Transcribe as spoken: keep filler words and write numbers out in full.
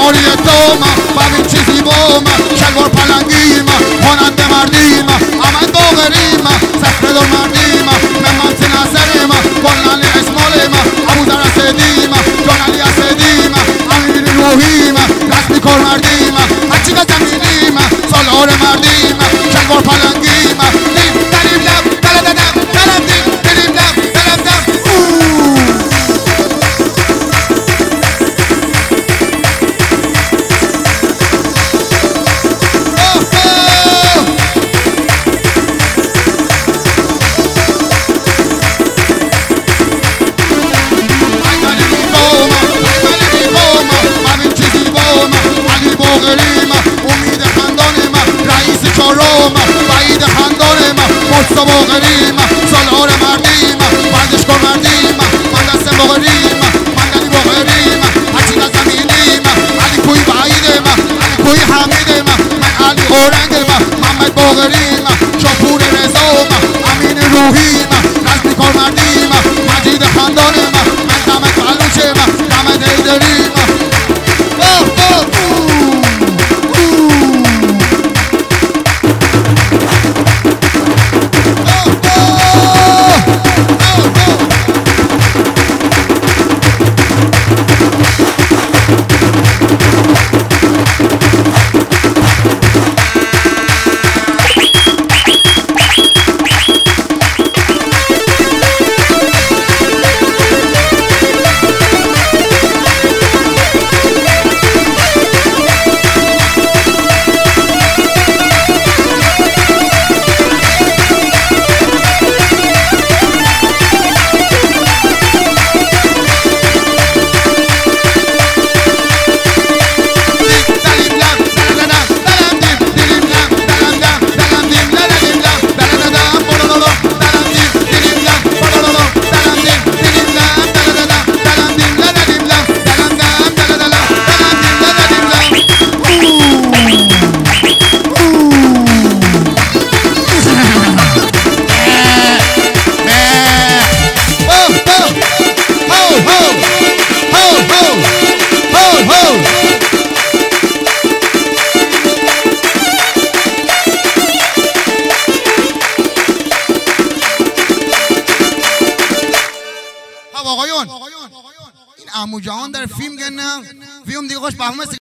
موری دوم ببین چی زیبام شلوار پلنگیم هنند مردیم امن باغریم سفر دور مردیم ممن سی نصریم گلنالی اسمالیم ابو ذر اسدیم جانالی اسدیم امیر روحیم رسمی کار مردیم هرچی به زمینیم سالار مردیم شلوار پلنگیم دیم دریم لب دلددم دلم دیم دریم لب دلم دم امید خندانم رئیس چهارم بعید خندانم مصطفی باقریم سالار مردیم ورزشکار مردیم من دست باقریم من دلی باقریم هرچی از زمینیم علی کوی بعیدم علی کوی حمیدم من علی اورنگم محمد باقریم شاپور رضام امین روحیم رزمی کار مردیم مجید خندانم من دمت بلوچم دمت حیدریم آقایون این عمو جهان در فیلم گنه فیلم دیگه خوش بهمه